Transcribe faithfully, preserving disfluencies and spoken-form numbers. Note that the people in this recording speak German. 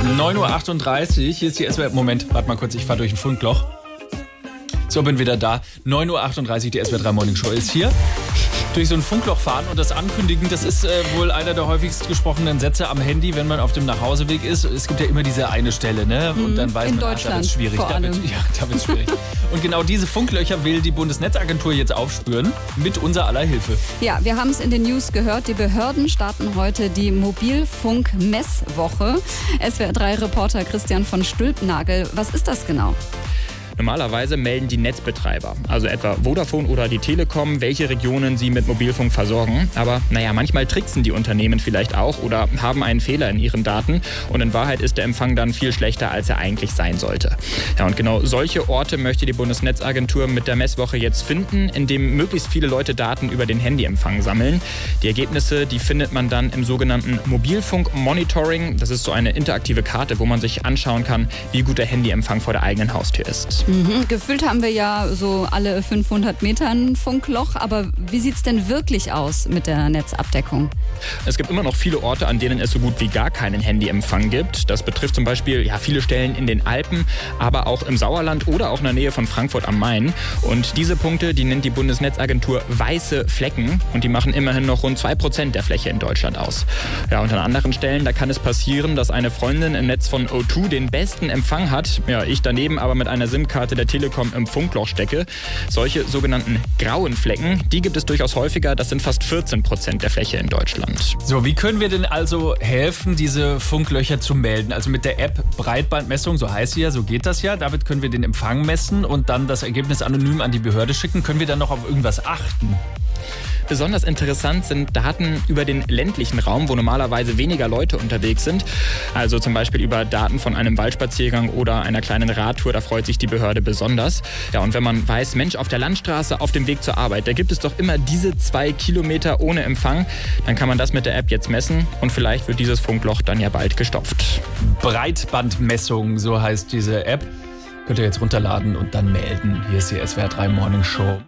neun Uhr achtunddreißig, hier ist die S W R. Moment, warte mal kurz, ich fahre durch ein Funkloch. So, bin wieder da. neun Uhr achtunddreißig, die S W R drei Morning Show ist hier. Durch so ein Funkloch fahren und das ankündigen, das ist äh, wohl einer der häufigst gesprochenen Sätze am Handy, wenn man auf dem Nachhauseweg ist. Es gibt ja immer diese eine Stelle, ne? Und dann weiß In man, Deutschland, ah, da wird's schwierig. vor Da wird, allem. ja, da wird's schwierig. Und genau diese Funklöcher will die Bundesnetzagentur jetzt aufspüren, mit unser aller Hilfe. Ja, wir haben es in den News gehört. Die Behörden starten heute die Mobilfunk-Messwoche. S W R drei Reporter Christian von Stülpnagel. Was ist das genau? Normalerweise melden die Netzbetreiber, also etwa Vodafone oder die Telekom, welche Regionen sie mit Mobilfunk versorgen. Aber naja, manchmal tricksen die Unternehmen vielleicht auch oder haben einen Fehler in ihren Daten. Und in Wahrheit ist der Empfang dann viel schlechter, als er eigentlich sein sollte. Ja, und genau solche Orte möchte die Bundesnetzagentur mit der Messwoche jetzt finden, indem möglichst viele Leute Daten über den Handyempfang sammeln. Die Ergebnisse, die findet man dann im sogenannten Mobilfunk-Monitoring. Das ist so eine interaktive Karte, wo man sich anschauen kann, wie gut der Handyempfang vor der eigenen Haustür ist. Mhm. Gefühlt haben wir ja so alle fünfhundert Meter ein Funkloch, aber wie sieht es denn wirklich aus mit der Netzabdeckung? Es gibt immer noch viele Orte, an denen es so gut wie gar keinen Handyempfang gibt. Das betrifft zum Beispiel ja, viele Stellen in den Alpen, aber auch im Sauerland oder auch in der Nähe von Frankfurt am Main. Und diese Punkte, die nennt die Bundesnetzagentur weiße Flecken und die machen immerhin noch rund zwei Prozent der Fläche in Deutschland aus. Ja, und an anderen Stellen, da kann es passieren, dass eine Freundin im Netz von O zwei den besten Empfang hat, ja, ich daneben aber mit einer SIM-Karte der Telekom im Funkloch stecke. Solche sogenannten grauen Flecken, die gibt es durchaus häufiger. Das sind fast vierzehn Prozent der Fläche in Deutschland. So, wie können wir denn also helfen, diese Funklöcher zu melden? Also mit der App Breitbandmessung, so heißt sie ja, so geht das ja. Damit können wir den Empfang messen und dann das Ergebnis anonym an die Behörde schicken. Können wir dann noch auf irgendwas achten? Besonders interessant sind Daten über den ländlichen Raum, wo normalerweise weniger Leute unterwegs sind. Also zum Beispiel über Daten von einem Waldspaziergang oder einer kleinen Radtour, da freut sich die Behörde besonders. Ja, und wenn man weiß, Mensch, auf der Landstraße, auf dem Weg zur Arbeit, da gibt es doch immer diese zwei Kilometer ohne Empfang, dann kann man das mit der App jetzt messen und vielleicht wird dieses Funkloch dann ja bald gestopft. Breitbandmessung, so heißt diese App. Könnt ihr jetzt runterladen und dann melden. Hier ist die S W R drei Morning Show.